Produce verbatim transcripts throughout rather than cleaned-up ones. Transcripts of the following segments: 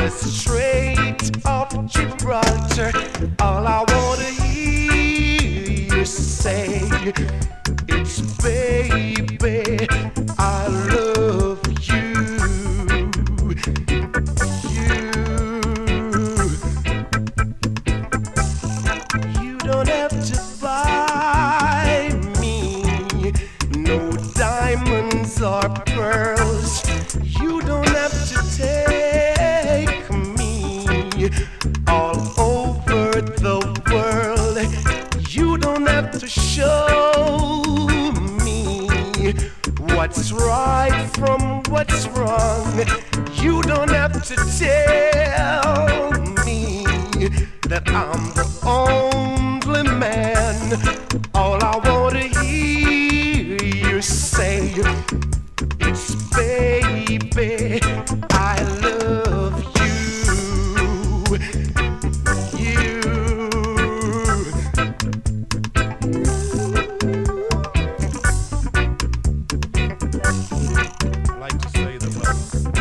Strait of Gibraltar. All I wanna hear you say, it's baby, I love you. You, you don't have to buy me no diamonds or pearls. You don't have to take me all over the world. You don't have to show me what's right from what's wrong. You don't have to tell me that I'm the only man. All I wanna hear you say, it's baby, I love you. You. I like to say the love.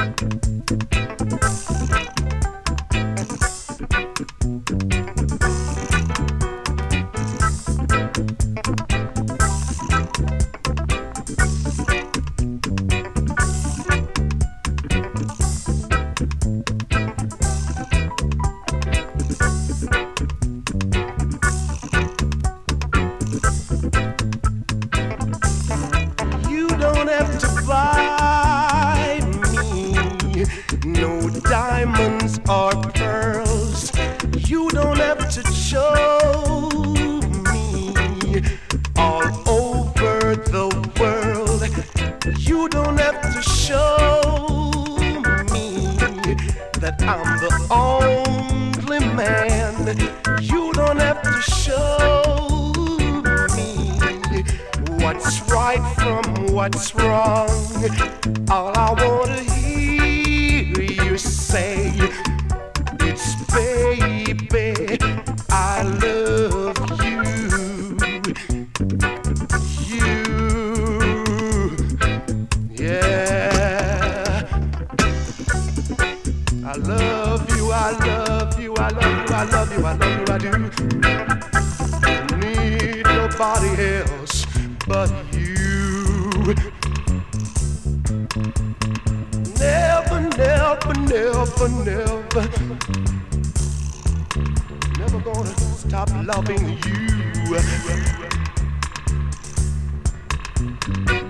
You don't have to buy me no diamonds or pearls. You don't have to show me all over the world. You don't have to show me that I'm the only man. You don't have to show me what's right from what's wrong. All I wanna hear you say, it's baby, I love you. You, yeah. I love you, I love you, I love you, I love you, I love you, I do. Need nobody else but you. Never, never, never, never, never gonna stop loving you.